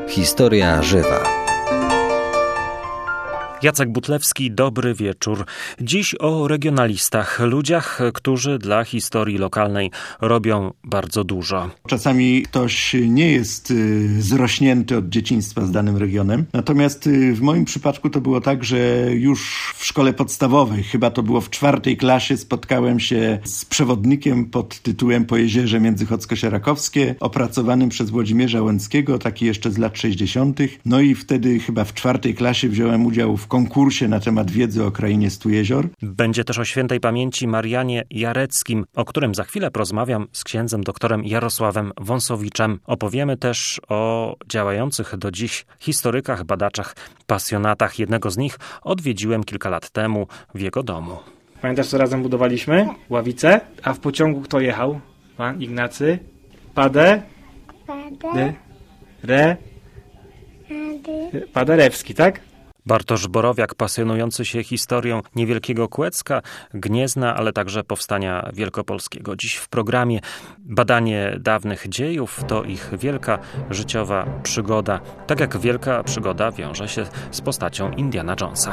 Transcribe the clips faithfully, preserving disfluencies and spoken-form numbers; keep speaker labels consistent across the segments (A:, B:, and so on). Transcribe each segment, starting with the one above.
A: Historia żywa.
B: Jacek Butlewski, dobry wieczór. Dziś o regionalistach, ludziach, którzy dla historii lokalnej robią bardzo dużo.
C: Czasami ktoś nie jest zrośnięty od dzieciństwa z danym regionem. Natomiast w moim przypadku to było tak, że już w szkole podstawowej, chyba to było w czwartej klasie, spotkałem się z przewodnikiem pod tytułem Po jeziorze Międzychodzko-Sierakowskie, opracowanym przez Włodzimierza Łęckiego, taki jeszcze z lat sześćdziesiątych. No i wtedy chyba w czwartej klasie wziąłem udział w konkursie na temat wiedzy o krainie stu jezior.
B: Będzie też o świętej pamięci Marianie Jareckim, o którym za chwilę porozmawiam z księdzem doktorem Jarosławem Wąsowiczem. Opowiemy też o działających do dziś historykach, badaczach, pasjonatach. Jednego z nich odwiedziłem kilka lat temu w jego domu.
D: Pamiętasz, co razem budowaliśmy? Ławice? A w pociągu kto jechał? Pan Ignacy? Padę?
E: Padę.
D: Re? Paderewski, tak?
B: Bartosz Borowiak, pasjonujący się historią niewielkiego Kłecka, Gniezna, ale także powstania wielkopolskiego. Dziś w programie badanie dawnych dziejów to ich wielka życiowa przygoda. Tak jak wielka przygoda wiąże się z postacią Indiana Jonesa.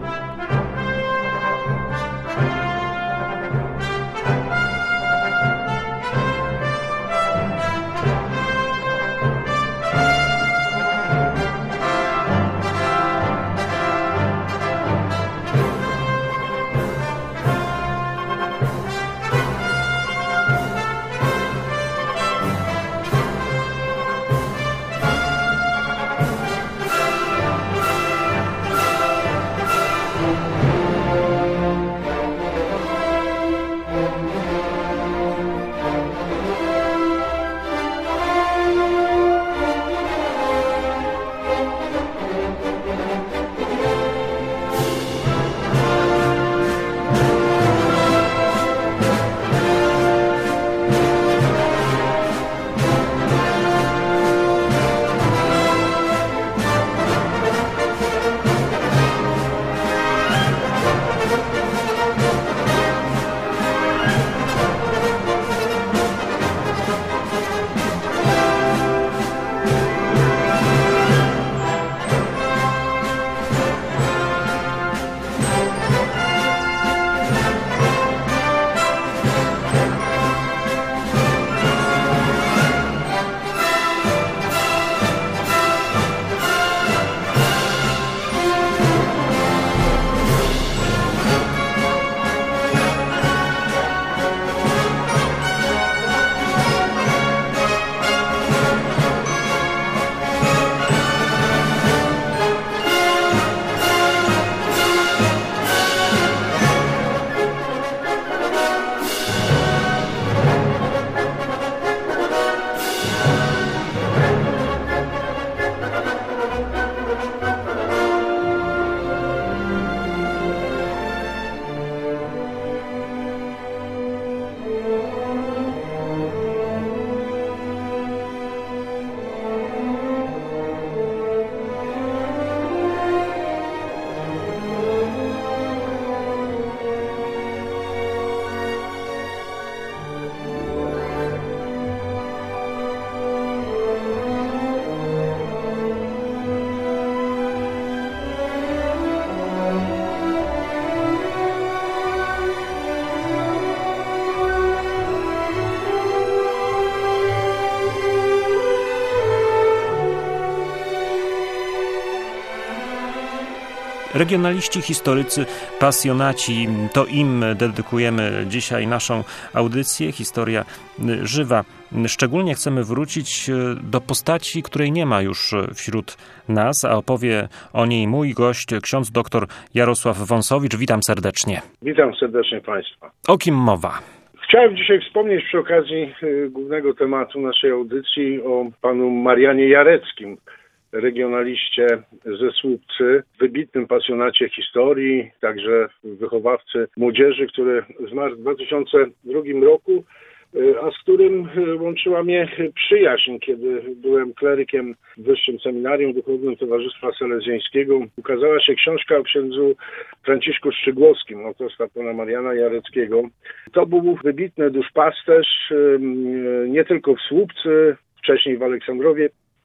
B: Regionaliści, historycy, pasjonaci, to im dedykujemy dzisiaj naszą audycję. Historia żywa. Szczególnie chcemy wrócić do postaci, której nie ma już wśród nas, a opowie o niej mój gość, ksiądz doktor Jarosław Wąsowicz. Witam serdecznie.
F: Witam serdecznie Państwa.
B: O kim mowa?
F: Chciałem dzisiaj wspomnieć przy okazji głównego tematu naszej audycji o panu Marianie Jareckim, regionaliście ze Słupcy, wybitnym pasjonacie historii, także wychowawcy młodzieży, który zmarł w dwa tysiące drugim roku, a z którym łączyła mnie przyjaźń, kiedy byłem klerykiem w Wyższym Seminarium Duchownym Towarzystwa Salezjańskiego. Ukazała się książka o księdzu Franciszku Szczygłowskim, autorstwa pana Mariana Jareckiego. To był wybitny duszpasterz, nie tylko w Słupcy, wcześniej w Aleksandrowie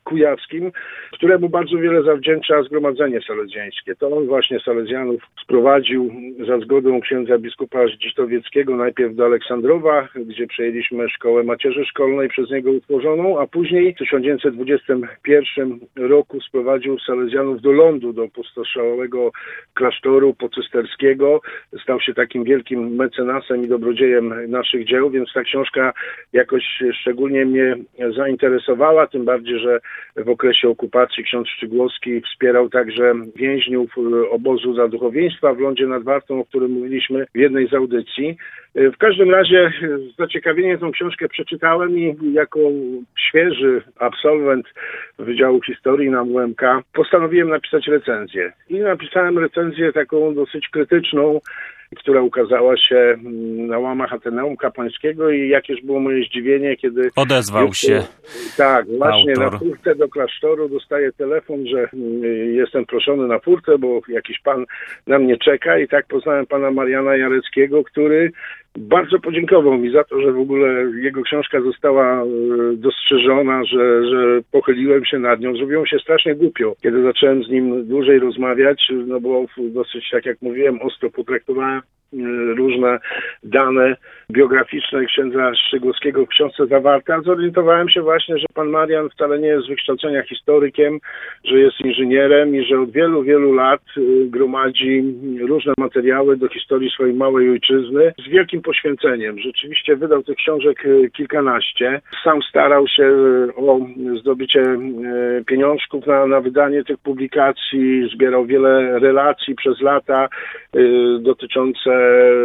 F: kujawskim, któremu bardzo wiele zawdzięcza Zgromadzenie Salezjańskie. To on właśnie Salezjanów sprowadził za zgodą księdza biskupa Zdzisławieckiego najpierw do Aleksandrowa, gdzie przejęliśmy szkołę macierzy szkolnej przez niego utworzoną, a później w tysiąc dziewięćset dwudziestym pierwszym roku sprowadził Salezjanów do lądu, do opustoszałego klasztoru pocysterskiego. Stał się takim wielkim mecenasem i dobrodziejem naszych dzieł, więc ta książka jakoś szczególnie mnie zainteresowała, tym bardziej, że w okresie okupacji ksiądz Szczygłowski wspierał także więźniów obozu za duchowieństwa w Lądzie nad Wartą, o którym mówiliśmy w jednej z audycji. W każdym razie z zaciekawieniem tą książkę przeczytałem i jako świeży absolwent Wydziału Historii na U M K postanowiłem napisać recenzję. I napisałem recenzję taką dosyć krytyczną, która ukazała się na łamach Ateneum Kapłańskiego i jakież było moje zdziwienie, kiedy...
B: Odezwał się
F: Tak, właśnie
B: autor.
F: Na furtę do klasztoru dostaję telefon, że jestem proszony na furtę, bo jakiś pan na mnie czeka i tak poznałem pana Mariana Jareckiego, który bardzo podziękował mi za to, że w ogóle jego książka została dostrzeżona, że, że pochyliłem się nad nią. Zrobiło mi się strasznie głupio, kiedy zacząłem z nim dłużej rozmawiać, no bo dosyć, tak jak mówiłem, ostro potraktowałem różne dane biograficzne księdza Szczygłowskiego w książce zawarte, a zorientowałem się właśnie, że pan Marian wcale nie jest z wykształcenia historykiem, że jest inżynierem i że od wielu, wielu lat gromadzi różne materiały do historii swojej małej ojczyzny z wielkim poświęceniem. Rzeczywiście wydał tych książek kilkanaście. Sam starał się o zdobycie pieniążków na, na wydanie tych publikacji, zbierał wiele relacji przez lata dotyczące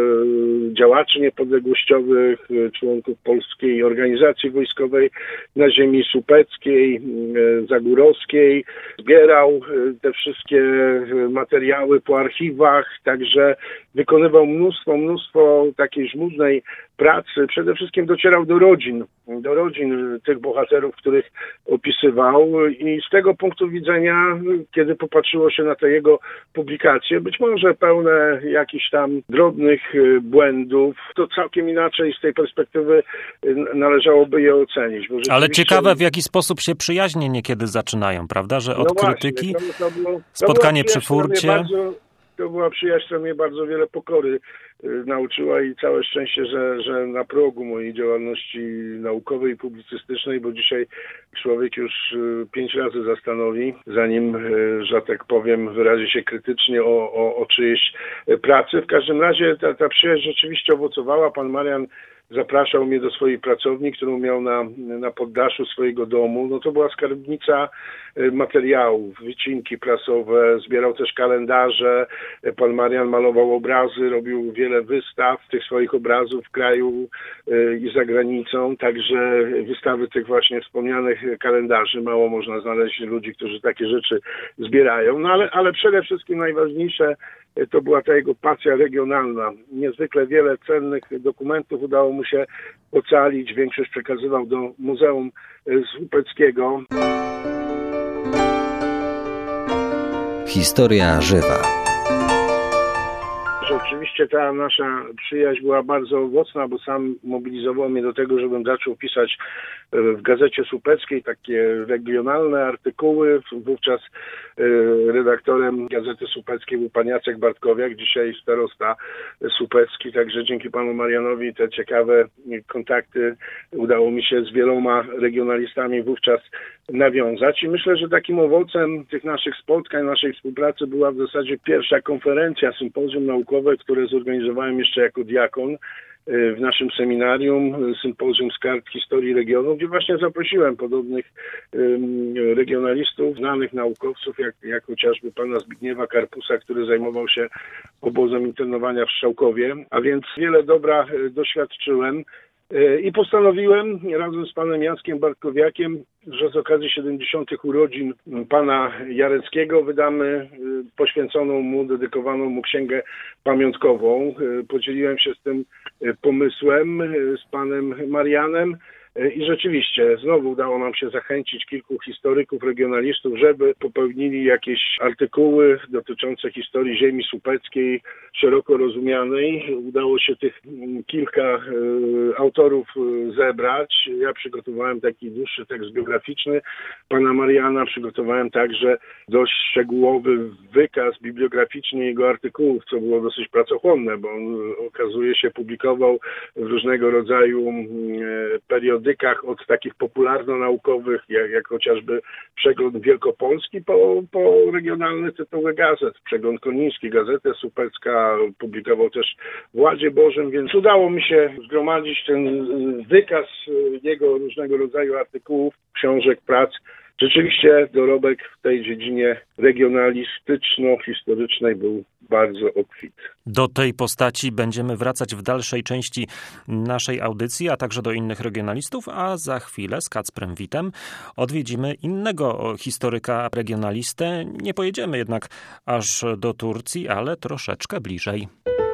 F: działaczy niepodległościowych, członków Polskiej Organizacji Wojskowej na ziemi supeckiej, zagórowskiej. Zbierał te wszystkie materiały po archiwach, także wykonywał mnóstwo, mnóstwo takiej żmudnej pracy. Przede wszystkim docierał do rodzin, do rodzin tych bohaterów, których opisywał i z tego punktu widzenia, kiedy popatrzyło się na te jego publikacje, być może pełne jakichś tam drobnych błędów, to całkiem inaczej z tej perspektywy należałoby je ocenić. Bo
B: Ale ciekawe, w jaki sposób się przyjaźnie niekiedy zaczynają, prawda? Że od
F: no
B: krytyki,
F: właśnie, to, to było, to
B: spotkanie przy furcie...
F: Bardzo, to była przyjaźń, która mnie bardzo wiele pokory y, nauczyła i całe szczęście, że, że na progu mojej działalności naukowej i publicystycznej, bo dzisiaj człowiek już y, pięć razy zastanowi, zanim, y, że tak powiem, wyrazi się krytycznie o, o, o czyjejś pracy. W każdym razie ta, ta przyjaźń rzeczywiście owocowała. Pan Marian zapraszał mnie do swojej pracowni, którą miał na, na poddaszu swojego domu. No to była skarbnica materiałów, wycinki prasowe, zbierał też kalendarze. Pan Marian malował obrazy, robił wiele wystaw tych swoich obrazów w kraju i za granicą. Także wystawy tych właśnie wspomnianych kalendarzy. Mało można znaleźć ludzi, którzy takie rzeczy zbierają. No ale, ale przede wszystkim najważniejsze to była ta jego pasja regionalna. Niezwykle wiele cennych dokumentów udało mu się ocalić. Większość przekazywał do Muzeum Słupeckiego.
A: Historia żywa.
F: Oczywiście ta nasza przyjaźń była bardzo owocna, bo sam mobilizował mnie do tego, żebym zaczął pisać w Gazecie Słupeckiej takie regionalne artykuły. Wówczas redaktorem Gazety Słupeckiej był pan Jacek Bartkowiak, dzisiaj starosta słupecki, także dzięki panu Marianowi te ciekawe kontakty udało mi się z wieloma regionalistami wówczas nawiązać i myślę, że takim owocem tych naszych spotkań, naszej współpracy była w zasadzie pierwsza konferencja, sympozjum naukowe, które zorganizowałem jeszcze jako diakon w naszym seminarium, sympozjum z kart historii regionu, gdzie właśnie zaprosiłem podobnych regionalistów, znanych naukowców, jak, jak chociażby pana Zbigniewa Karpusa, który zajmował się obozem internowania w Strzałkowie, a więc wiele dobra doświadczyłem. I postanowiłem razem z panem Jackiem Bartkowiakiem, że z okazji siedemdziesiątych urodzin pana Jareckiego wydamy poświęconą mu, dedykowaną mu księgę pamiątkową. Podzieliłem się z tym pomysłem z panem Marianem. I rzeczywiście znowu udało nam się zachęcić kilku historyków, regionalistów, żeby popełnili jakieś artykuły dotyczące historii ziemi słupeckiej, szeroko rozumianej. Udało się tych kilka e, autorów zebrać. Ja przygotowałem taki dłuższy tekst biograficzny pana Mariana, przygotowałem także dość szczegółowy wykaz bibliograficzny jego artykułów, co było dosyć pracochłonne, bo on okazuje się publikował w różnego rodzaju e, periodykach od takich popularno-naukowych, jak, jak chociażby Przegląd Wielkopolski, po, po regionalne tytuły gazet. Przegląd Koniński, Gazetę Słupecka, publikował też w Ładzie Bożym, więc udało mi się zgromadzić ten wykaz jego różnego rodzaju artykułów, książek, prac. Rzeczywiście dorobek w tej dziedzinie regionalistyczno-historycznej był bardzo obfity.
B: Do tej postaci będziemy wracać w dalszej części naszej audycji, a także do innych regionalistów, a za chwilę z Kacprem Witem odwiedzimy innego historyka regionalistę. Nie pojedziemy jednak aż do Turcji, ale troszeczkę bliżej.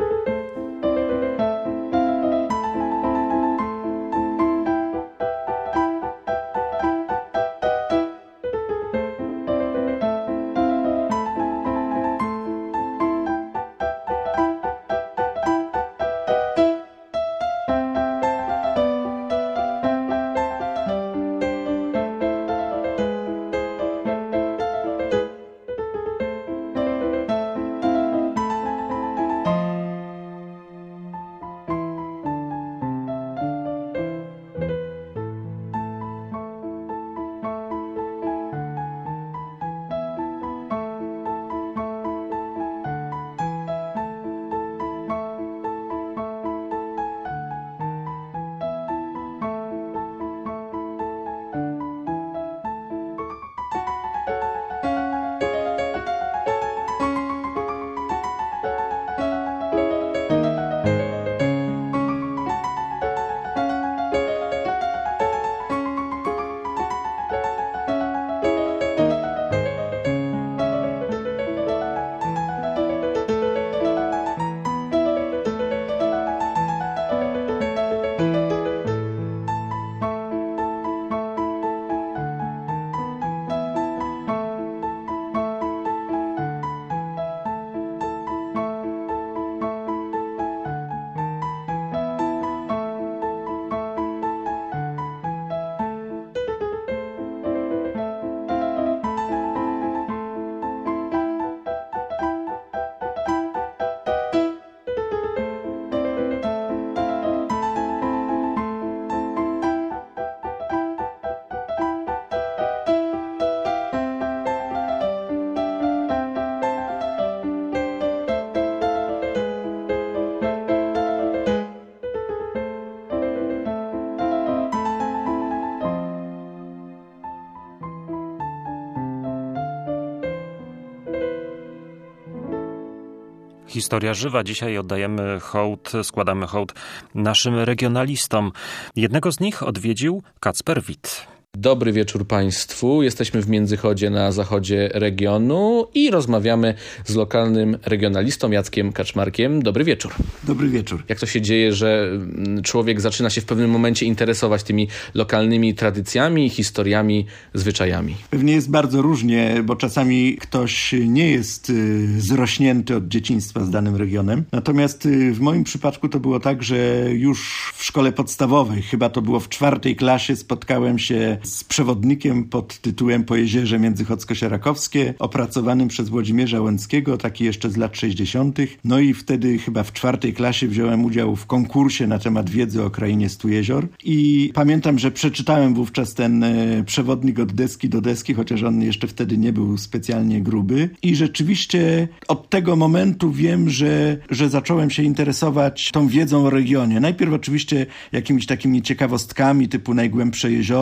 B: Historia żywa. Dzisiaj oddajemy hołd, składamy hołd naszym regionalistom. Jednego z nich odwiedził Kacper Wit.
A: Dobry wieczór Państwu. Jesteśmy w Międzychodzie na zachodzie regionu i rozmawiamy z lokalnym regionalistą Jackiem Kaczmarkiem. Dobry wieczór.
C: Dobry wieczór.
A: Jak to się dzieje, że człowiek zaczyna się w pewnym momencie interesować tymi lokalnymi tradycjami, historiami, zwyczajami?
C: Pewnie jest bardzo różnie, bo czasami ktoś nie jest zrośnięty od dzieciństwa z danym regionem. Natomiast w moim przypadku to było tak, że już w szkole podstawowej, chyba to było w czwartej klasie, spotkałem się z przewodnikiem pod tytułem Po jeziorze Międzychodzko-Sierakowskie, opracowanym przez Włodzimierza Łęckiego, taki jeszcze z lat sześćdziesiątych. No i wtedy chyba w czwartej klasie wziąłem udział w konkursie na temat wiedzy o krainie stu jezior i pamiętam, że przeczytałem wówczas ten przewodnik od deski do deski, chociaż on jeszcze wtedy nie był specjalnie gruby i rzeczywiście od tego momentu wiem, że, że zacząłem się interesować tą wiedzą o regionie. Najpierw oczywiście jakimiś takimi ciekawostkami typu najgłębsze jezioro,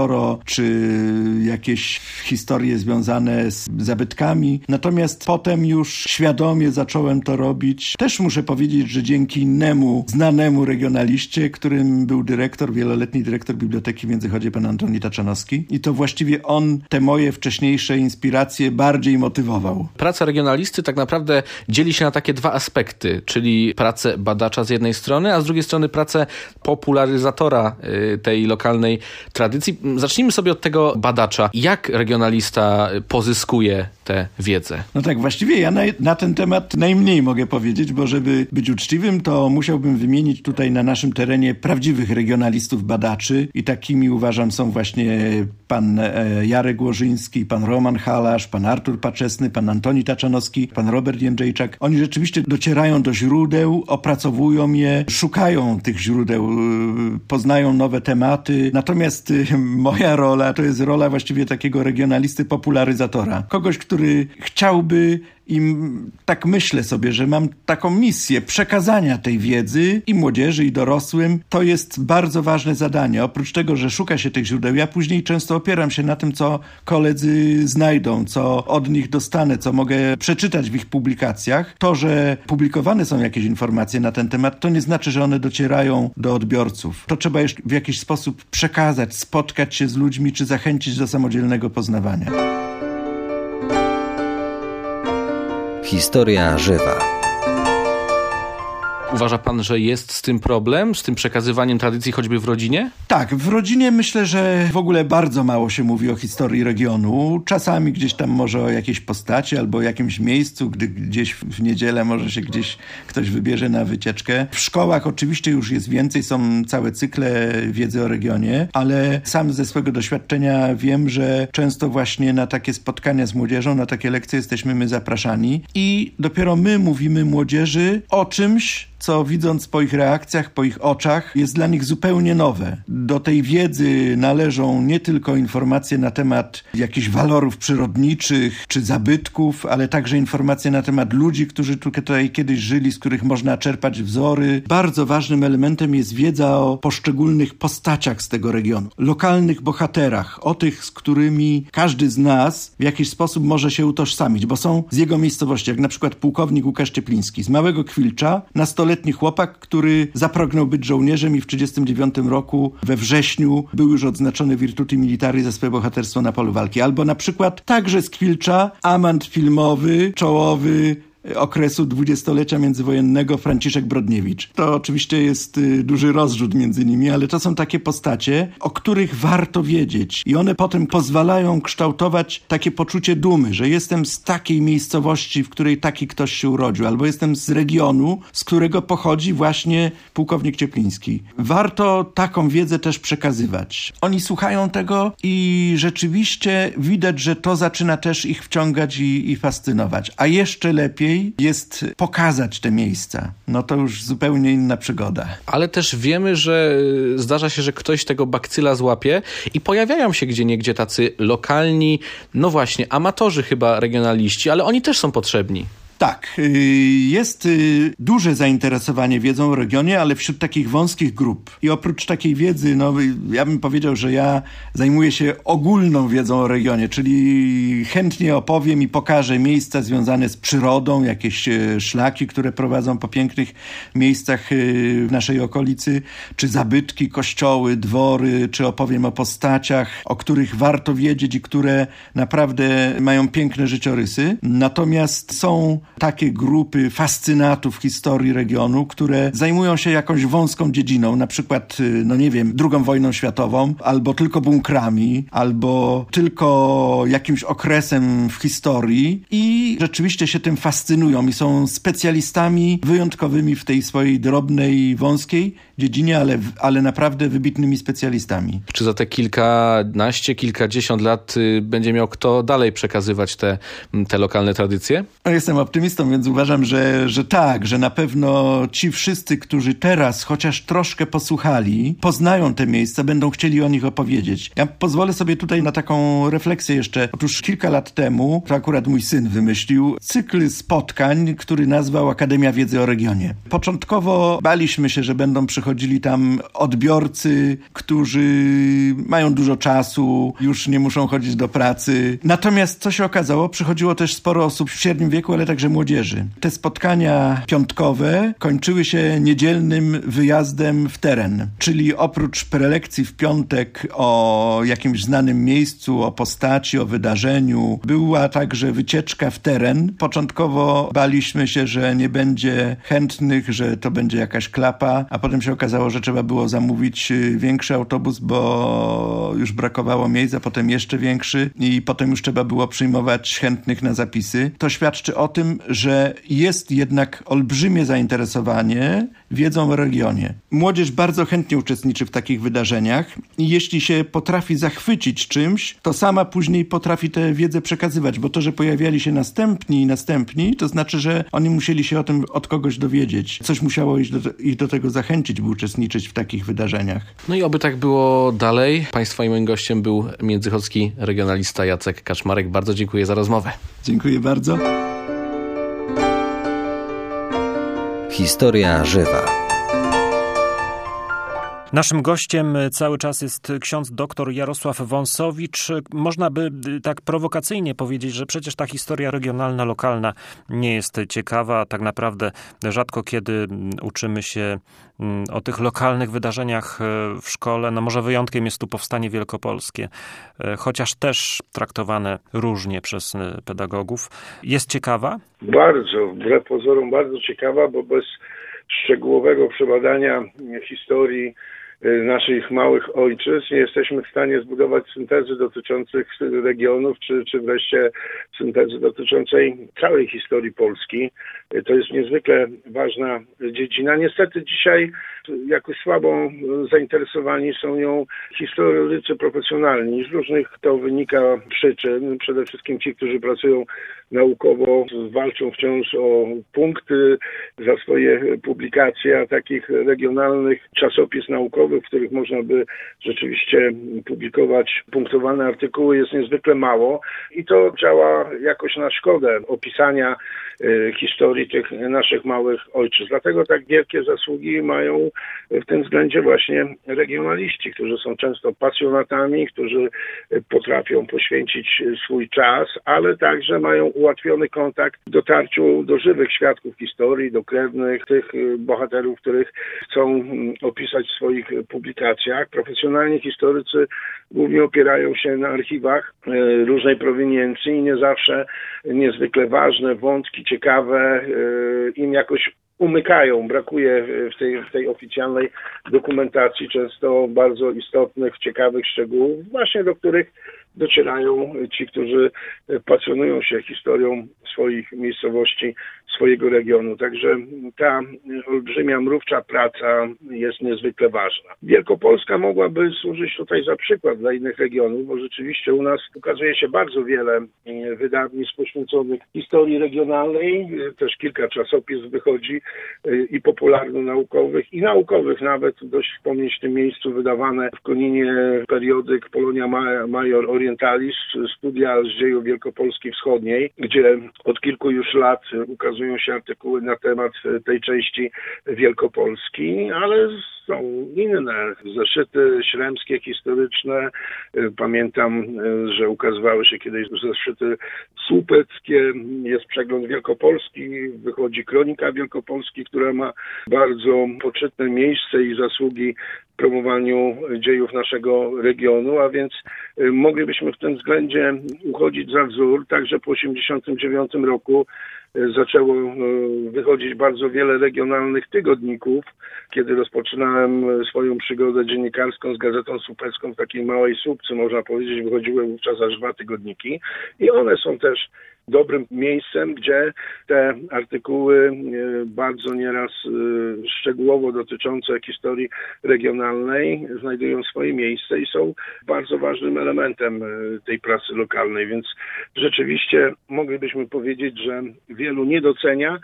C: czy jakieś historie związane z zabytkami. Natomiast potem już świadomie zacząłem to robić. Też muszę powiedzieć, że dzięki innemu, znanemu regionaliście, którym był dyrektor, wieloletni dyrektor Biblioteki w Międzychodzie, pan Antoni Taczanowski. I to właściwie on te moje wcześniejsze inspiracje bardziej motywował.
A: Praca regionalisty tak naprawdę dzieli się na takie dwa aspekty, czyli pracę badacza z jednej strony, a z drugiej strony pracę popularyzatora tej lokalnej tradycji. Zacznijmy sobie od tego badacza. Jak regionalista pozyskuje tę wiedzę?
C: No tak, właściwie ja na, na ten temat najmniej mogę powiedzieć, bo żeby być uczciwym, to musiałbym wymienić tutaj na naszym terenie prawdziwych regionalistów badaczy i takimi uważam są właśnie pan e, Jarek Łożyński, pan Roman Halasz, pan Artur Paczesny, pan Antoni Taczanowski, pan Robert Jędrzejczak. Oni rzeczywiście docierają do źródeł, opracowują je, szukają tych źródeł, poznają nowe tematy. Natomiast moja rola to jest rola właściwie takiego regionalisty popularyzatora. Kogoś, który chciałby im, tak myślę sobie, że mam taką misję przekazania tej wiedzy i młodzieży, i dorosłym. To jest bardzo ważne zadanie. Oprócz tego, że szuka się tych źródeł, ja później często opieram się na tym, co koledzy znajdą, co od nich dostanę, co mogę przeczytać w ich publikacjach. To, że publikowane są jakieś informacje na ten temat, to nie znaczy, że one docierają do odbiorców. To trzeba jeszcze w jakiś sposób przekazać, spotkać się z ludźmi, czy zachęcić do samodzielnego poznawania.
E: Historia żywa.
A: Uważa pan, że jest z tym problem, z tym przekazywaniem tradycji choćby w rodzinie?
C: Tak, w rodzinie myślę, że w ogóle bardzo mało się mówi o historii regionu. Czasami gdzieś tam może o jakiejś postaci albo o jakimś miejscu, gdy gdzieś w niedzielę może się gdzieś ktoś wybierze na wycieczkę. W szkołach oczywiście już jest więcej, są całe cykle wiedzy o regionie, ale sam ze swego doświadczenia wiem, że często właśnie na takie spotkania z młodzieżą, na takie lekcje jesteśmy my zapraszani i dopiero my mówimy młodzieży o czymś, co widząc po ich reakcjach, po ich oczach, jest dla nich zupełnie nowe. Do tej wiedzy należą nie tylko informacje na temat jakichś walorów przyrodniczych czy zabytków, ale także informacje na temat ludzi, którzy tutaj kiedyś żyli, z których można czerpać wzory. Bardzo ważnym elementem jest wiedza o poszczególnych postaciach z tego regionu, lokalnych bohaterach, o tych, z którymi każdy z nas w jakiś sposób może się utożsamić, bo są z jego miejscowości, jak na przykład pułkownik Łukasz Ciepliński, z Małego Kwilcza, nastoletni chłopak, który zapragnął być żołnierzem i w trzydziestym dziewiątym roku we wrześniu był już odznaczony Virtuti Militari za swoje bohaterstwo na polu walki. Albo na przykład także z Kwilcza amant filmowy, czołowy okresu dwudziestolecia międzywojennego Franciszek Brodniewicz. To oczywiście jest duży rozrzut między nimi, ale to są takie postacie, o których warto wiedzieć i one potem pozwalają kształtować takie poczucie dumy, że jestem z takiej miejscowości, w której taki ktoś się urodził, albo jestem z regionu, z którego pochodzi właśnie pułkownik Ciepliński. Warto taką wiedzę też przekazywać. Oni słuchają tego i rzeczywiście widać, że to zaczyna też ich wciągać i, i fascynować. A jeszcze lepiej jest pokazać te miejsca. No to już zupełnie inna przygoda.
A: Ale też wiemy, że zdarza się, że ktoś tego bakcyla złapie i pojawiają się gdzieniegdzie tacy lokalni, no właśnie, amatorzy chyba regionaliści, ale oni też są potrzebni.
C: Tak, jest duże zainteresowanie wiedzą o regionie, ale wśród takich wąskich grup. I oprócz takiej wiedzy, no ja bym powiedział, że ja zajmuję się ogólną wiedzą o regionie, czyli chętnie opowiem i pokażę miejsca związane z przyrodą, jakieś szlaki, które prowadzą po pięknych miejscach w naszej okolicy, czy zabytki, kościoły, dwory, czy opowiem o postaciach, o których warto wiedzieć i które naprawdę mają piękne życiorysy. Natomiast są takie grupy fascynatów historii regionu, które zajmują się jakąś wąską dziedziną, na przykład, no nie wiem, drugą wojną światową, albo tylko bunkrami, albo tylko jakimś okresem w historii i rzeczywiście się tym fascynują i są specjalistami wyjątkowymi w tej swojej drobnej, wąskiej dziedzinie, ale, ale naprawdę wybitnymi specjalistami.
A: Czy za te kilkanaście, kilkadziesiąt lat będzie miał kto dalej przekazywać te, te lokalne tradycje?
C: No, jestem optymistą, więc uważam, że, że tak, że na pewno ci wszyscy, którzy teraz chociaż troszkę posłuchali, poznają te miejsca, będą chcieli o nich opowiedzieć. Ja pozwolę sobie tutaj na taką refleksję jeszcze. Otóż kilka lat temu, to akurat mój syn wymyślił, wymyślił cykl spotkań, który nazwał Akademia Wiedzy o Regionie. Początkowo baliśmy się, że będą przychodzili tam odbiorcy, którzy mają dużo czasu, już nie muszą chodzić do pracy. Natomiast co się okazało, przychodziło też sporo osób w średnim wieku, ale także młodzieży. Te spotkania piątkowe kończyły się niedzielnym wyjazdem w teren, czyli oprócz prelekcji w piątek o jakimś znanym miejscu, o postaci, o wydarzeniu, była także wycieczka w teren. Początkowo baliśmy się, że nie będzie chętnych, że to będzie jakaś klapa, a potem się okazało, że trzeba było zamówić większy autobus, bo już brakowało miejsc, a potem jeszcze większy i potem już trzeba było przyjmować chętnych na zapisy. To świadczy o tym, że jest jednak olbrzymie zainteresowanie wiedzą o regionie. Młodzież bardzo chętnie uczestniczy w takich wydarzeniach i jeśli się potrafi zachwycić czymś, to sama później potrafi tę wiedzę przekazywać, bo to, że pojawiali się następni i następni, to znaczy, że oni musieli się o tym od kogoś dowiedzieć. Coś musiało ich do, ich do tego zachęcić, by uczestniczyć w takich wydarzeniach.
A: No i oby tak było dalej. Państwa i moim gościem był międzychodzki regionalista Jacek Kaczmarek. Bardzo dziękuję za rozmowę.
C: Dziękuję bardzo.
E: Historia żywa.
B: Naszym gościem cały czas jest ksiądz doktor Jarosław Wąsowicz. Można by tak prowokacyjnie powiedzieć, że przecież ta historia regionalna, lokalna nie jest ciekawa. Tak naprawdę rzadko kiedy uczymy się o tych lokalnych wydarzeniach w szkole. No może wyjątkiem jest tu Powstanie Wielkopolskie, chociaż też traktowane różnie przez pedagogów. Jest ciekawa?
F: Bardzo, wbrew pozorom bardzo ciekawa, bo bez szczegółowego przebadania historii naszych małych ojczyzn nie jesteśmy w stanie zbudować syntezy dotyczących regionów, czy, czy wreszcie syntezy dotyczącej całej historii Polski. To jest niezwykle ważna dziedzina. Niestety dzisiaj jakoś słabo zainteresowani są nią historycy profesjonalni. Z różnych to wynika przyczyn. Przede wszystkim ci, którzy pracują naukowo, walczą wciąż o punkty za swoje publikacje, a takich regionalnych czasopism naukowych, w których można by rzeczywiście publikować punktowane artykuły, jest niezwykle mało i to działa jakoś na szkodę opisania y, historii tych naszych małych ojczyzn. Dlatego tak wielkie zasługi mają w tym względzie właśnie regionaliści, którzy są często pasjonatami, którzy potrafią poświęcić swój czas, ale także mają ułatwiony kontakt w dotarciu do żywych świadków historii, do krewnych, tych bohaterów, których chcą opisać w swoich publikacjach. Profesjonalni historycy głównie opierają się na archiwach różnej prowiniencji i nie zawsze niezwykle ważne wątki, ciekawe im jakoś umykają. Brakuje w tej, w tej oficjalnej dokumentacji często bardzo istotnych, ciekawych szczegółów, właśnie do których docierają ci, którzy pasjonują się historią swoich miejscowości, swojego regionu. Także ta olbrzymia, mrówcza praca jest niezwykle ważna. Wielkopolska mogłaby służyć tutaj za przykład dla innych regionów, bo rzeczywiście u nas ukazuje się bardzo wiele wydawnictw poświęconych historii regionalnej. Też kilka czasopism wychodzi i popularno-naukowych, i naukowych nawet. Dość wspomnieć w tym miejscu wydawane w Koninie periodyk Polonia Major Orientalis, studia z dziejów Wielkopolski Wschodniej, gdzie od kilku już lat ukazują się artykuły na temat tej części Wielkopolski, ale są inne zeszyty śremskie, historyczne. Pamiętam, że ukazywały się kiedyś zeszyty słupeckie, jest przegląd Wielkopolski, wychodzi Kronika Wielkopolski, która ma bardzo poczytne miejsce i zasługi w promowaniu dziejów naszego regionu, a więc moglibyśmy w tym względzie uchodzić za wzór. Także po osiemdziesiątym dziewiątym roku zaczęło wychodzić bardzo wiele regionalnych tygodników. Kiedy rozpoczynałem swoją przygodę dziennikarską z Gazetą Słupecką w takiej małej Słupcy, można powiedzieć, wychodziły wówczas aż dwa tygodniki i one są też dobrym miejscem, gdzie te artykuły bardzo nieraz szczegółowo dotyczące historii regionalnej znajdują swoje miejsce i są bardzo ważnym elementem tej pracy lokalnej, więc rzeczywiście moglibyśmy powiedzieć, że wielu nie docenia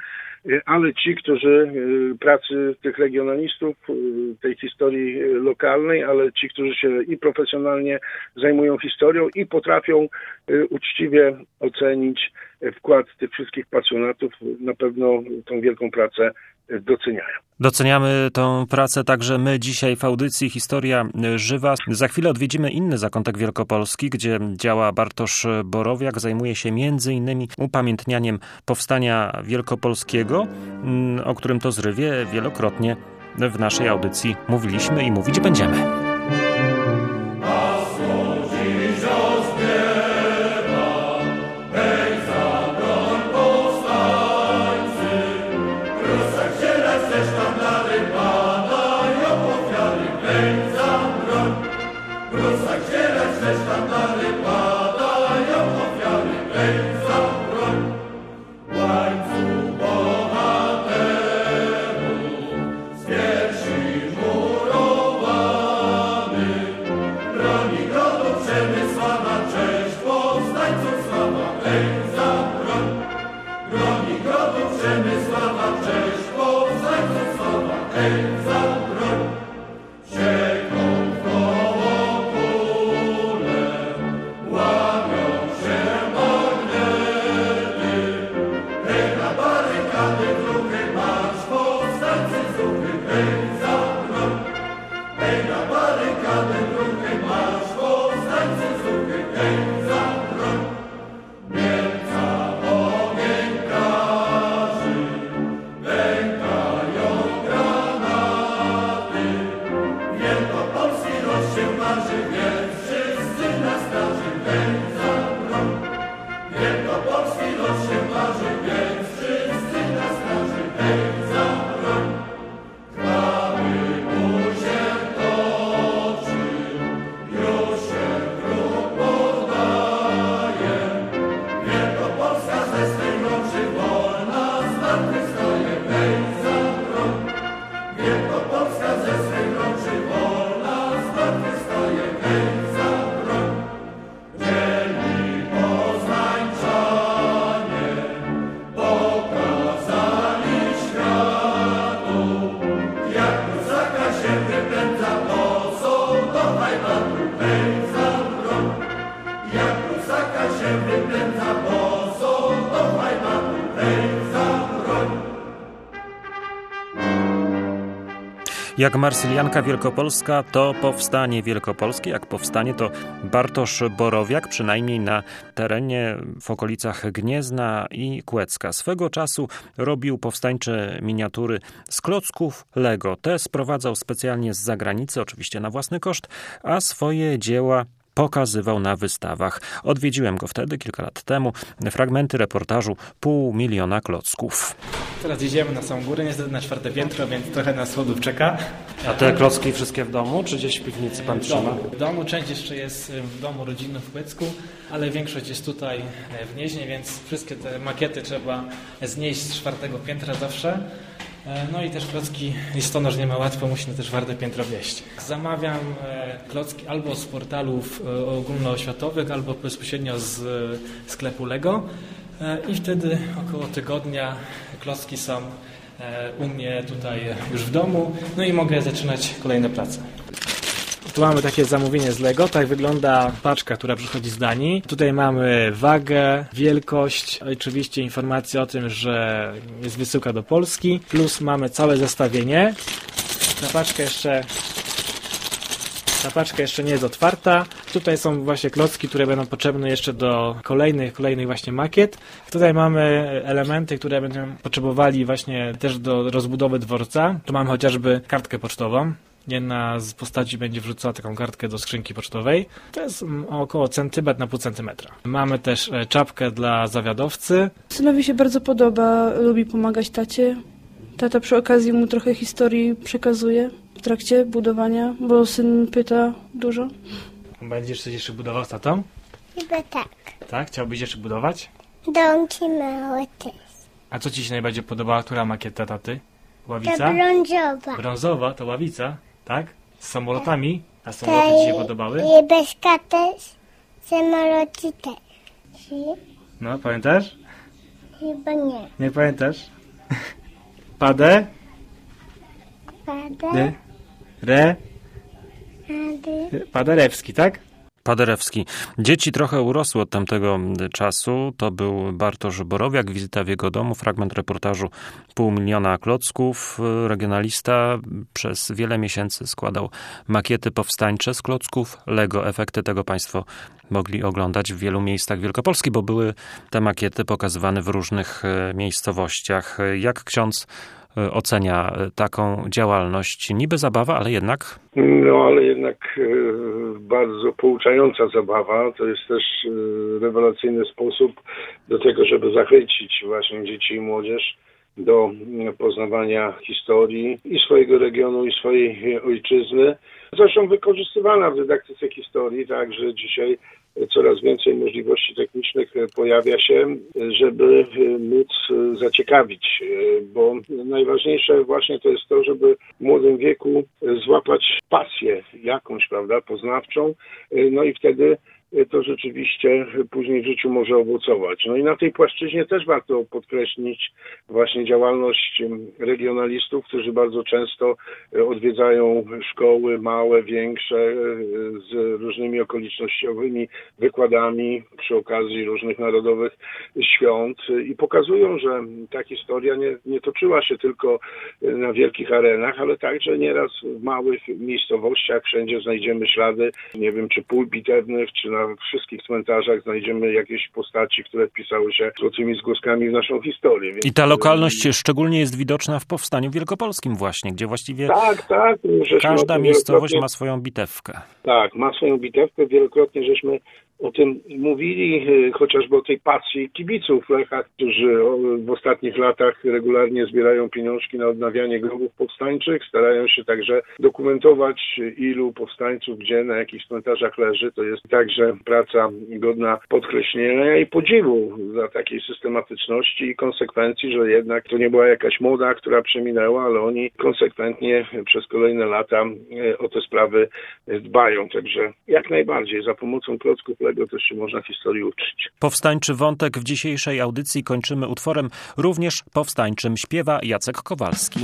F: ale ci, którzy pracy tych regionalistów, tej historii lokalnej, ale ci, którzy się i profesjonalnie zajmują historią i potrafią uczciwie ocenić wkład tych wszystkich pasjonatów, na pewno tą wielką pracę doceniają.
B: Doceniamy tą pracę także my dzisiaj w audycji Historia Żywa. Za chwilę odwiedzimy inny zakątek Wielkopolski, gdzie działa Bartosz Borowiak. Zajmuje się między innymi upamiętnianiem powstania wielkopolskiego, o którym to zrywie wielokrotnie w naszej audycji mówiliśmy i mówić będziemy. Jak Marsyljanka Wielkopolska, to powstanie wielkopolskie. Jak powstanie, to Bartosz Borowiak, przynajmniej na terenie w okolicach Gniezna i Kłecka. Swego czasu robił powstańcze miniatury z klocków Lego. Te sprowadzał specjalnie z zagranicy, oczywiście na własny koszt, a swoje dzieła pokazywał na wystawach. Odwiedziłem go wtedy, kilka lat temu. Fragmenty reportażu Pół miliona klocków.
D: Teraz jedziemy na samą górę, niestety na czwarte piętro, więc trochę nas schodów czeka.
B: A te klocki wszystkie w domu, czy gdzieś w piwnicy pan
D: w
B: trzyma?
D: domu. W domu, część jeszcze jest w domu rodzinnym w Kłecku, ale większość jest tutaj w Gnieźnie, więc wszystkie te makiety trzeba znieść z czwartego piętra zawsze. No i też klocki listonosz nie ma łatwo, musi na te czwarte piętro wieść. Zamawiam klocki albo z portalów ogólnoświatowych, albo bezpośrednio z sklepu Lego i wtedy około tygodnia klocki są u mnie tutaj już w domu, no i mogę zaczynać kolejne prace. Tu mamy takie zamówienie z Lego, tak wygląda paczka, która przychodzi z Danii. Tutaj mamy wagę, wielkość, oczywiście informacje o tym, że jest wysyłka do Polski, plus mamy całe zestawienie. Ta paczka jeszcze, ta paczka jeszcze nie jest otwarta. Tutaj są właśnie klocki, które będą potrzebne jeszcze do kolejnych, kolejnych właśnie makiet. Tutaj mamy elementy, które będziemy potrzebowali właśnie też do rozbudowy dworca. Tu mamy chociażby kartkę pocztową. Jedna z postaci będzie wrzucała taką kartkę do skrzynki pocztowej. To jest około centymetr na pół centymetra. Mamy też czapkę dla zawiadowcy.
E: Synowi się bardzo podoba, lubi pomagać tacie. Tata przy okazji mu trochę historii przekazuje w trakcie budowania, bo syn pyta dużo.
D: Będziesz coś jeszcze budował z tatą?
G: Chyba tak.
D: Tak? Chciałbyś jeszcze budować?
G: Domki małe też.
D: A co ci się najbardziej podobała? Która makieta taty? Ławica?
G: Ta brązowa.
D: Brązowa to ławica, tak? Z samolotami? A samoloty ci się podobały?
G: I bez też. Samoloty też.
D: No, pamiętasz?
G: Chyba nie.
D: Nie pamiętasz?
B: Padę?
G: Pada.
B: Re?
G: Ady.
B: Paderewski, tak? Paderewski. Dzieci trochę urosły od tamtego czasu. To był Bartosz Borowiak, wizyta w jego domu, fragment reportażu Pół miliona klocków. Regionalista przez wiele miesięcy składał makiety powstańcze z klocków Lego. Efekty tego Państwo mogli oglądać w wielu miejscach Wielkopolski, bo były te makiety pokazywane w różnych miejscowościach. Jak ksiądz ocenia taką działalność? Niby zabawa, ale jednak...
F: No, ale jednak e, bardzo pouczająca zabawa. To jest też e, rewelacyjny sposób do tego, żeby zachęcić właśnie dzieci i młodzież do poznawania historii i swojego regionu, i swojej ojczyzny. Zresztą wykorzystywana w dydaktyce historii, tak, że dzisiaj coraz więcej możliwości technicznych pojawia się, żeby móc zaciekawić, bo najważniejsze właśnie to jest to, żeby w młodym wieku złapać pasję jakąś, prawda, poznawczą, no i wtedy to rzeczywiście później w życiu może owocować. No i na tej płaszczyźnie też warto podkreślić właśnie działalność regionalistów, którzy bardzo często odwiedzają szkoły małe, większe, z różnymi okolicznościowymi wykładami przy okazji różnych narodowych świąt i pokazują, że ta historia nie, nie toczyła się tylko na wielkich arenach, ale także nieraz w małych miejscowościach wszędzie znajdziemy ślady, nie wiem, czy pól bitewnych, czy na na wszystkich cmentarzach znajdziemy jakieś postaci, które wpisały się złotymi zgłoskami w naszą historię. Więc...
B: I ta lokalność szczególnie jest widoczna w Powstaniu Wielkopolskim właśnie, gdzie właściwie
F: tak, tak,
B: każda miejscowość ma swoją bitewkę.
F: Tak, ma swoją bitewkę. Wielokrotnie żeśmy o tym mówili, chociażby o tej pasji kibiców Lecha, którzy w ostatnich latach regularnie zbierają pieniążki na odnawianie grobów powstańczych, starają się także dokumentować, ilu powstańców gdzie, na jakich cmentarzach leży. To jest także praca godna podkreślenia i podziwu dla takiej systematyczności i konsekwencji, że jednak to nie była jakaś moda, która przeminęła, ale oni konsekwentnie przez kolejne lata o te sprawy dbają. Także jak najbardziej za pomocą klocków Lego też się można historii uczyć.
B: Powstańczy wątek w dzisiejszej audycji kończymy utworem również powstańczym. Śpiewa Jacek Kowalski.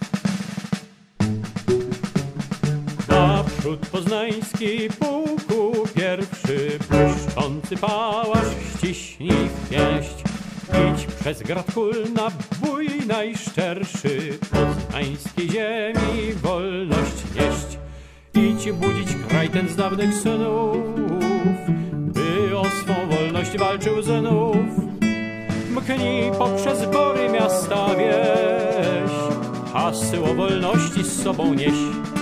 H: Naprzód poznański pułku pierwszy, błyszczący pałasz ściśnij w pięść. Idź przez grad Kulna, bój najszczerszy, poznańskiej ziemi wolność nieść. Idź budzić kraj ten z dawnych synów, by o swą wolność walczył znów. Mknij poprzez bory miasta wieś, hasło wolności z sobą nieś.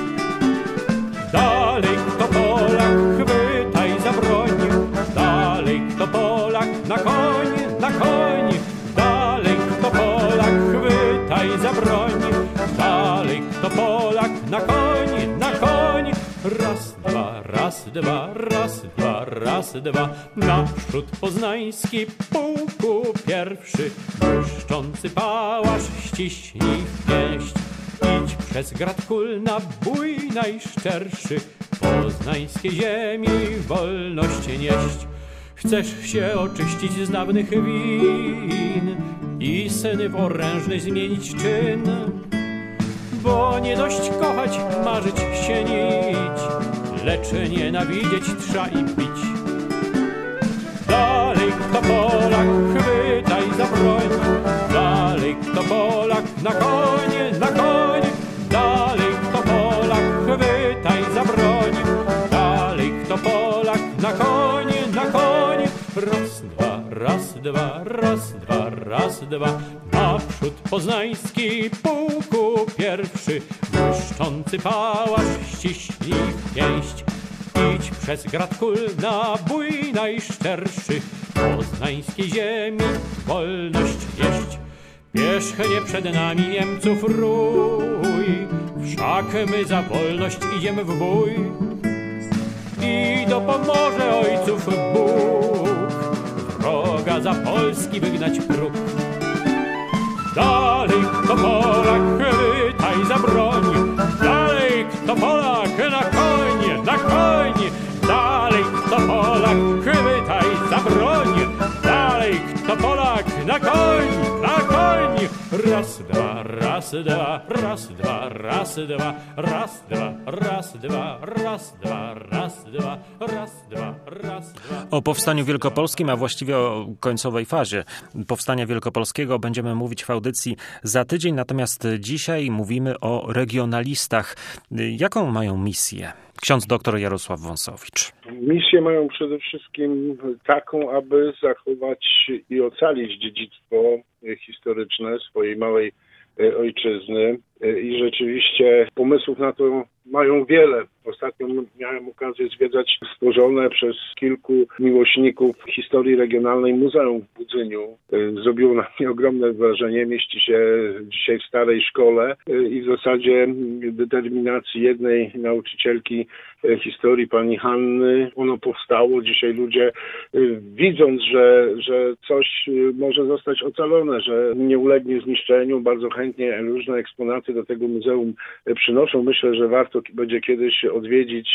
H: Dalej kto Polak, chwytaj za broń, dalej kto Polak, na koń, na koń. Dalej kto Polak, chwytaj za broń, dalej kto Polak, na koń, na koń. Raz, dwa, raz, dwa, raz, dwa, raz, dwa. Naprzód poznański pułku pierwszy, błyszczący pałasz ściśnij w pięść. Idź przez grad Kulna, bój najszczerszy, poznańskiej ziemi wolność nieść. Chcesz się oczyścić z dawnych win i syny w orężny zmienić czyn, bo nie dość kochać, marzyć się nić, lecz nienawidzieć trza i bić. Dalej kto Polak, chwytaj za broń, dalej kto Polak, na koń, na koń. Dalej kto Polak, chwytaj za broń, dalej kto Polak, na koń, na koń. Raz, dwa, raz, dwa, raz, dwa, raz, dwa. Naprzód poznański pułku pierwszy, błyszczący pałasz ściśnij w pięść. Idź przez grad Kulna, bój najszczerszy, poznańskiej ziemi wolność wieść. Pierzchnie przed nami Niemców rój, wszak my za wolność idziemy w bój. I dopomoże ojców Bóg, wroga za Polski wygnać próg. Dalej kto Polak, chwytaj za broń, dalej kto Polak, na koń, na koń. Dalej kto Polak, chwytaj za broń, dalej kto Polak, na koń, na koń. Raz, raz, dwa, raz, dwa, raz, dwa, raz, dwa, raz, dwa, raz, dwa, raz, dwa, raz, dwa, raz, dwa, raz, dwa.
B: O powstaniu wielkopolskim, a właściwie o końcowej fazie powstania wielkopolskiego będziemy mówić w audycji za tydzień, natomiast dzisiaj mówimy o regionalistach. Jaką mają misję? Ksiądz doktor Jarosław Wąsowicz.
F: Misję mają przede wszystkim taką, aby zachować i ocalić dziedzictwo historyczne swojej małej ojczyzny i rzeczywiście pomysłów na to mają wiele. Ostatnio miałem okazję zwiedzać stworzone przez kilku miłośników historii regionalnej Muzeum w Budzyniu. Zrobiło na mnie ogromne wrażenie. Mieści się dzisiaj w starej szkole i w zasadzie determinacji jednej nauczycielki historii, pani Hanny, ono powstało. Dzisiaj ludzie, widząc, że, że coś może zostać ocalone, że nie ulegnie zniszczeniu, bardzo chętnie różne eksponaty do tego muzeum przynoszą. Myślę, że warto będzie kiedyś odwiedzić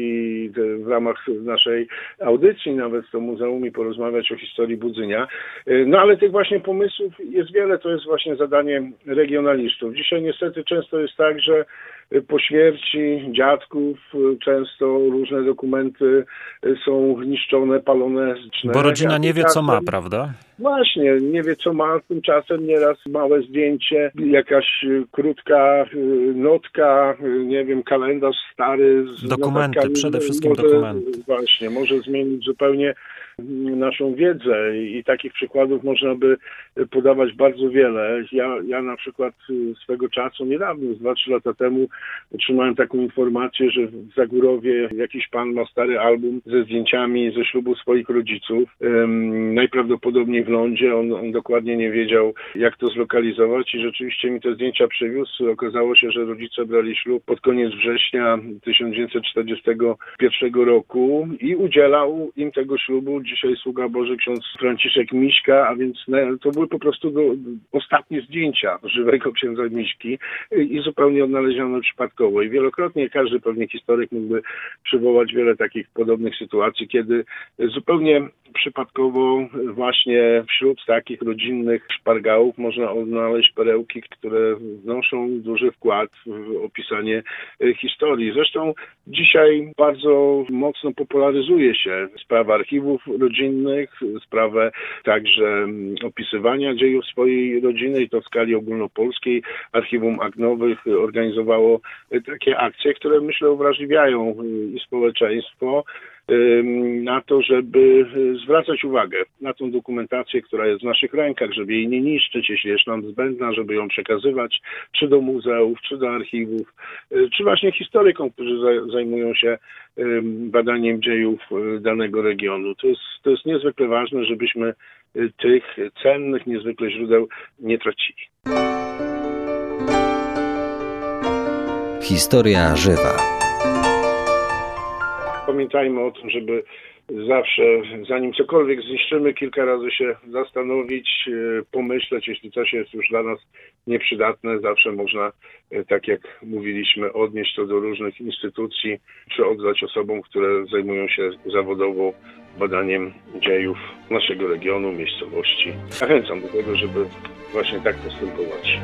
F: i w ramach naszej audycji nawet to muzeum i porozmawiać o historii Budzynia. No ale tych właśnie pomysłów jest wiele, to jest właśnie zadanie regionalistów. Dzisiaj niestety często jest tak, że po śmierci dziadków często różne dokumenty są niszczone, palone.
B: Bo rodzina nie wie, co ma, prawda?
F: Właśnie, nie wie, co ma. Tymczasem nieraz małe zdjęcie, jakaś krótka notka, nie wiem, kalendarz stary. Z
B: dokumenty, przede wszystkim
F: może,
B: dokumenty.
F: Właśnie, może zmienić zupełnie naszą wiedzę i takich przykładów można by podawać bardzo wiele. Ja, ja na przykład swego czasu, niedawno, dwa trzy lata temu, otrzymałem taką informację, że w Zagórowie jakiś pan ma stary album ze zdjęciami ze ślubu swoich rodziców. Um, najprawdopodobniej w lądzie. On, on dokładnie nie wiedział, jak to zlokalizować i rzeczywiście mi te zdjęcia przywiózł. Okazało się, że rodzice brali ślub pod koniec września tysiąc dziewięćset czterdziestego pierwszego roku i udzielał im tego ślubu dzisiaj sługa Boży ksiądz Franciszek Miśka, a więc to były po prostu do, ostatnie zdjęcia żywego księdza Miśki i zupełnie odnalezione przypadkowo. I wielokrotnie każdy pewnie historyk mógłby przywołać wiele takich podobnych sytuacji, kiedy zupełnie przypadkowo właśnie wśród takich rodzinnych szpargałów można odnaleźć perełki, które wnoszą duży wkład w opisanie historii. Zresztą dzisiaj bardzo mocno popularyzuje się sprawa archiwów rodzinnych, sprawę także opisywania dziejów swojej rodziny i to w skali ogólnopolskiej. Archiwum Akt Nowych organizowało takie akcje, które myślę uwrażliwiają i społeczeństwo na to, żeby zwracać uwagę na tą dokumentację, która jest w naszych rękach, żeby jej nie niszczyć, jeśli jest nam zbędna, żeby ją przekazywać czy do muzeów, czy do archiwów, czy właśnie historykom, którzy zajmują się badaniem dziejów danego regionu. To jest, to jest niezwykle ważne, żebyśmy tych cennych niezwykle źródeł nie tracili.
I: Historia żywa.
F: Pamiętajmy o tym, żeby zawsze, zanim cokolwiek zniszczymy, kilka razy się zastanowić, pomyśleć, jeśli coś jest już dla nas nieprzydatne, zawsze można, tak jak mówiliśmy, odnieść to do różnych instytucji, czy oddać osobom, które zajmują się zawodowo badaniem dziejów naszego regionu, miejscowości. Zachęcam do tego, żeby właśnie tak postępować.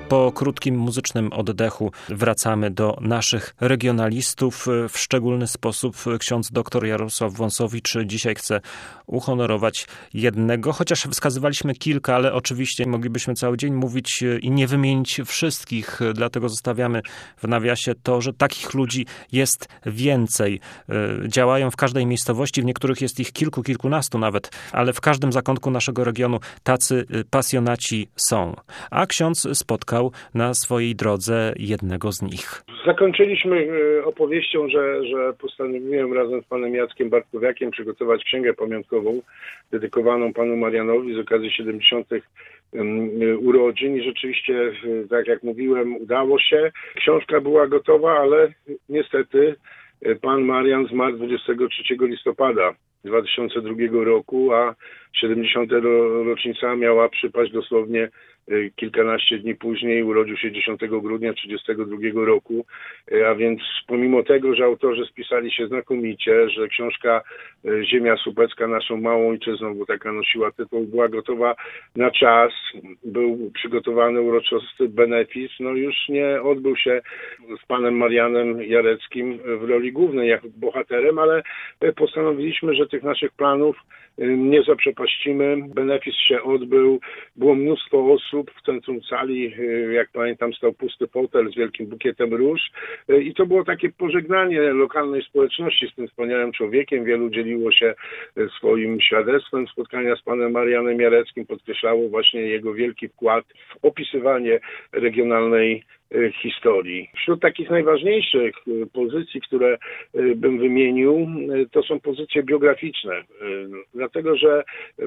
B: Po krótkim muzycznym oddechu wracamy do naszych regionalistów. W szczególny sposób ksiądz dr Jarosław Wąsowicz dzisiaj chce uhonorować jednego, chociaż wskazywaliśmy kilka, ale oczywiście moglibyśmy cały dzień mówić i nie wymienić wszystkich, dlatego zostawiamy w nawiasie to, że takich ludzi jest więcej. Działają w każdej miejscowości, w niektórych jest ich kilku, kilkunastu nawet, ale w każdym zakątku naszego regionu tacy pasjonaci są. A ksiądz spotkał na swojej drodze jednego z nich.
F: Zakończyliśmy opowieścią, że, że postanowiłem razem z panem Jackiem Bartkowiakiem przygotować księgę pamiątkową dedykowaną panu Marianowi z okazji siedemdziesiątych urodzin i rzeczywiście, tak jak mówiłem, udało się. Książka była gotowa, ale niestety pan Marian zmarł dwudziestego trzeciego listopada dwa tysiące drugiego roku, a siedemdziesiąta rocznica miała przypaść dosłownie kilkanaście dni później. Urodził się dziesiątego grudnia trzydziestego drugiego roku, a więc pomimo tego, że autorzy spisali się znakomicie, że książka Ziemia Słupecka, naszą małą ojczyzną, bo taka nosiła tytuł, była gotowa na czas, był przygotowany uroczysty benefis, no już nie odbył się z panem Marianem Jareckim w roli głównej jako bohaterem, ale postanowiliśmy, że tych naszych planów nie zaprzepaścimy. Benefis się odbył, było mnóstwo osób w centrum sali, jak pamiętam, stał pusty fotel z wielkim bukietem róż i to było takie pożegnanie lokalnej społeczności z tym wspaniałym człowiekiem. Wielu dzieliło się swoim świadectwem spotkania z panem Marianem Jareckim, podkreślało właśnie jego wielki wkład w opisywanie regionalnej historii. Wśród takich najważniejszych pozycji, które bym wymienił, to są pozycje biograficzne. Dlatego, że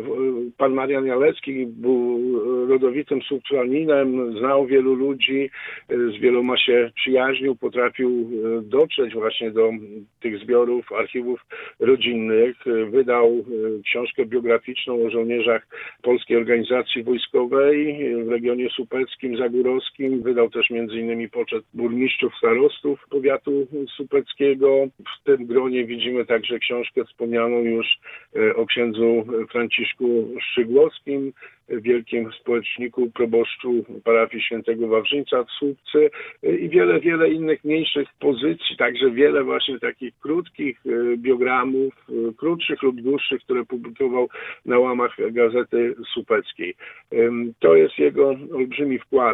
F: pan Marian Jarecki był rodowitym Słupczaninem, znał wielu ludzi, z wieloma się przyjaźnił, potrafił dotrzeć właśnie do tych zbiorów, archiwów rodzinnych. Wydał książkę biograficzną o żołnierzach Polskiej Organizacji Wojskowej w regionie słupeckim, zagórowskim. Wydał też między innymi poczet burmistrzów, starostów powiatu słupeckiego. W tym gronie widzimy także książkę wspomnianą już o księdzu Franciszku Szczygłowskim, wielkim społeczniku, proboszczu parafii świętego Wawrzyńca w Słupcy i wiele, wiele innych mniejszych pozycji, także wiele właśnie takich krótkich biogramów, krótszych lub dłuższych, które publikował na łamach Gazety Słupeckiej. To jest jego olbrzymi wkład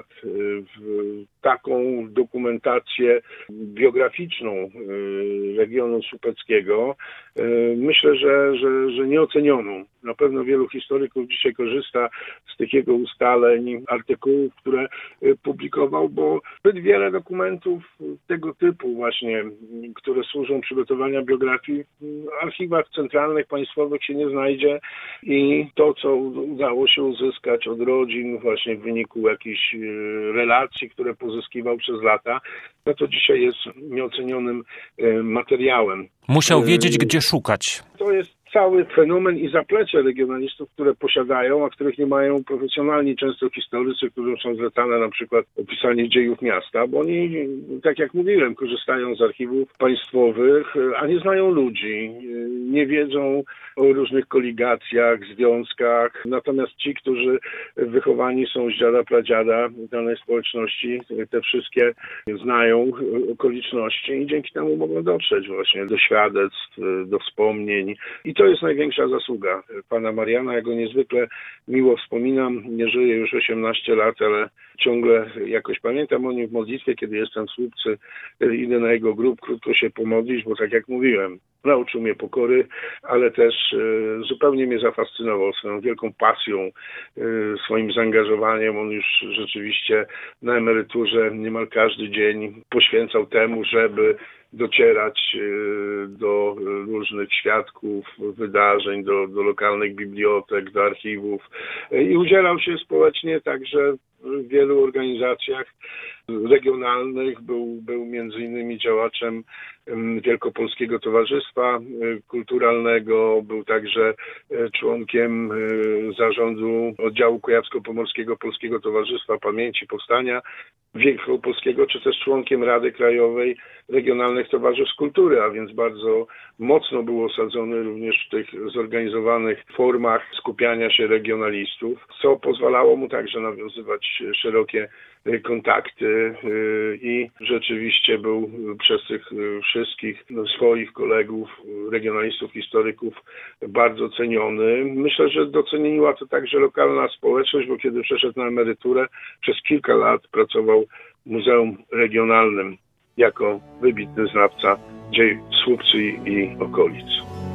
F: w taką dokumentację biograficzną regionu słupeckiego. Myślę, że, że, że nieocenioną. Na pewno wielu historyków dzisiaj korzysta z tych jego ustaleń, artykułów, które publikował, bo zbyt wiele dokumentów tego typu właśnie, które służą przygotowania biografii, w archiwach centralnych, państwowych się nie znajdzie i to, co udało się uzyskać od rodzin właśnie w wyniku jakichś relacji, które pozyskiwał przez lata, no to dzisiaj jest nieocenionym materiałem.
B: Musiał wiedzieć, gdzie szukać.
F: To jest cały fenomen i zaplecze regionalistów, które posiadają, a których nie mają profesjonalni często historycy, którym są zlecane na przykład opisanie dziejów miasta, bo oni, tak jak mówiłem, korzystają z archiwów państwowych, a nie znają ludzi, nie wiedzą o różnych koligacjach, związkach, natomiast ci, którzy wychowani są z dziada, pradziada danej społeczności, te wszystkie znają okoliczności i dzięki temu mogą dotrzeć właśnie do świadectw, do wspomnień. I to jest największa zasługa pana Mariana. Ja go niezwykle miło wspominam. Nie żyje już osiemnaście lat, ale ciągle jakoś pamiętam o nim w modlitwie, kiedy jestem w Słupcy, idę na jego grób, krótko się pomodlić, bo tak jak mówiłem, nauczył mnie pokory, ale też e, zupełnie mnie zafascynował swoją wielką pasją, e, swoim zaangażowaniem. On już rzeczywiście na emeryturze niemal każdy dzień poświęcał temu, żeby docierać do różnych świadków, wydarzeń, do, do lokalnych bibliotek, do archiwów i udzielał się społecznie także w wielu organizacjach regionalnych. Był, był między innymi działaczem Wielkopolskiego Towarzystwa Kulturalnego, był także członkiem zarządu oddziału kujawsko-pomorskiego Polskiego Towarzystwa Pamięci Powstania Wielkopolskiego, czy też członkiem Rady Krajowej Regionalnych Towarzystw Kultury, a więc bardzo mocno był osadzony również w tych zorganizowanych formach skupiania się regionalistów, co pozwalało mu także nawiązywać szerokie kontakty i rzeczywiście był przez tych wszystkich swoich kolegów, regionalistów, historyków bardzo ceniony. Myślę, że doceniła to także lokalna społeczność, bo kiedy przeszedł na emeryturę, przez kilka lat pracował w Muzeum Regionalnym jako wybitny znawca dziejów Słupcy i okolic.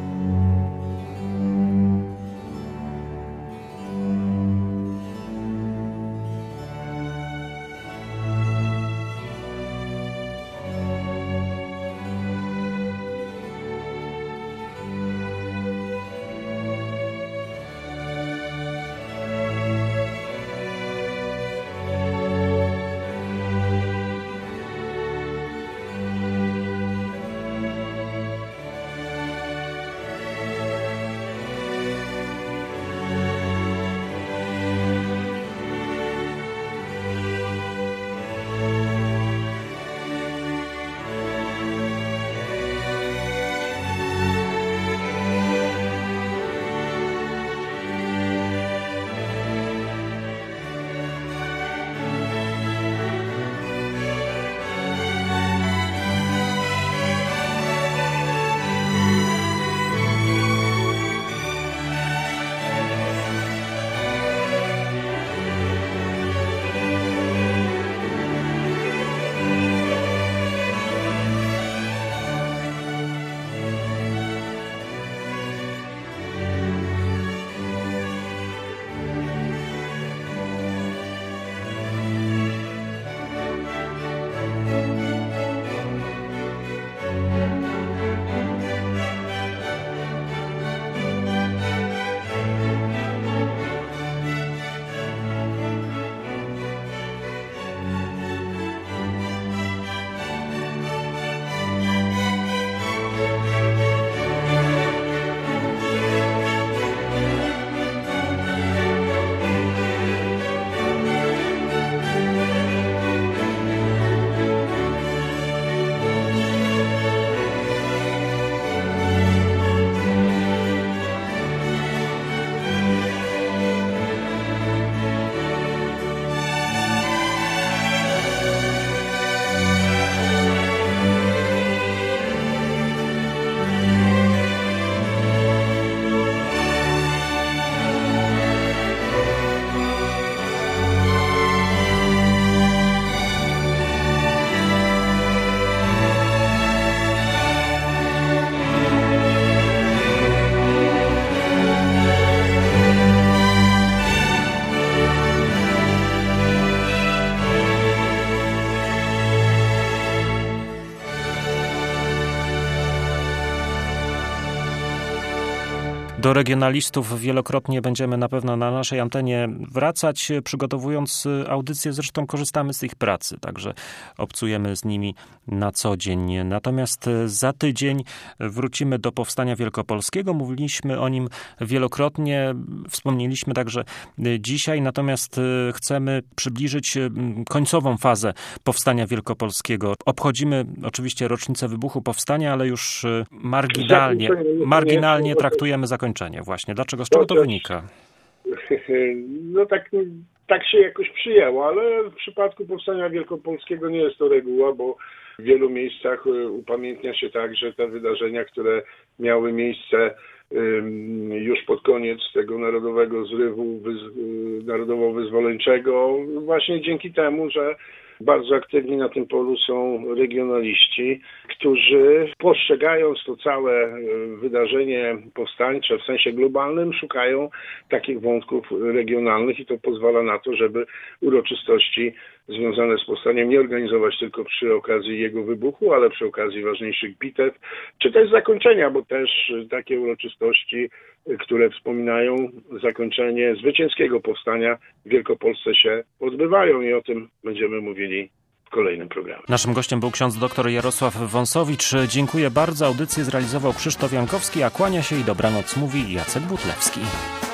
B: Do regionalistów wielokrotnie będziemy na pewno na naszej antenie wracać, przygotowując audycję. Zresztą korzystamy z ich pracy, także obcujemy z nimi na co dzień. Natomiast za tydzień wrócimy do Powstania Wielkopolskiego. Mówiliśmy o nim wielokrotnie, wspomnieliśmy także dzisiaj, natomiast chcemy przybliżyć końcową fazę Powstania Wielkopolskiego. Obchodzimy oczywiście rocznicę wybuchu Powstania, ale już marginalnie, marginalnie traktujemy zakończenie właśnie. Dlaczego? Z czego to wynika?
F: No tak, tak się jakoś przyjęło, ale w przypadku Powstania Wielkopolskiego nie jest to reguła, bo w wielu miejscach upamiętnia się także te wydarzenia, które miały miejsce już pod koniec tego narodowego zrywu narodowo-wyzwoleńczego, właśnie dzięki temu, że bardzo aktywni na tym polu są regionaliści, którzy postrzegając to całe wydarzenie powstańcze w sensie globalnym, szukają takich wątków regionalnych i to pozwala na to, żeby uroczystości związane z powstaniem nie organizować tylko przy okazji jego wybuchu, ale przy okazji ważniejszych bitew, czy też zakończenia, bo też takie uroczystości, które wspominają zakończenie zwycięskiego powstania w Wielkopolsce się odbywają i o tym będziemy mówili w kolejnym programie.
B: Naszym gościem był ksiądz dr Jarosław Wąsowicz. Dziękuję bardzo. Audycję zrealizował Krzysztof Jankowski, a kłania się i dobranoc mówi Jacek Butlewski.